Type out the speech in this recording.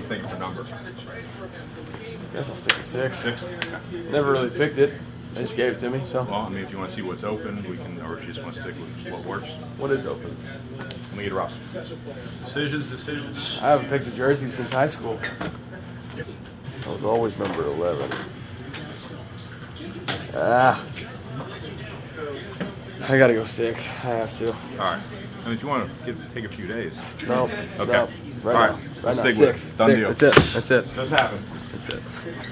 think of the number? Guess I'll stick with 6. 6? Never really picked it. They just gave it to me, so. Well, I mean, if you want to see what's open, we can, or if you just want to stick with what works. What is open? Let me get a roster. Decisions. I haven't picked a jersey since high school. I was always number 11. I gotta go 6. I have to. All right. I mean, if you want to take a few days. No. Okay. No. All right. Right Let's now. stick 6. with it. Done 6. deal. That's it. That's it. Does happen. That's it.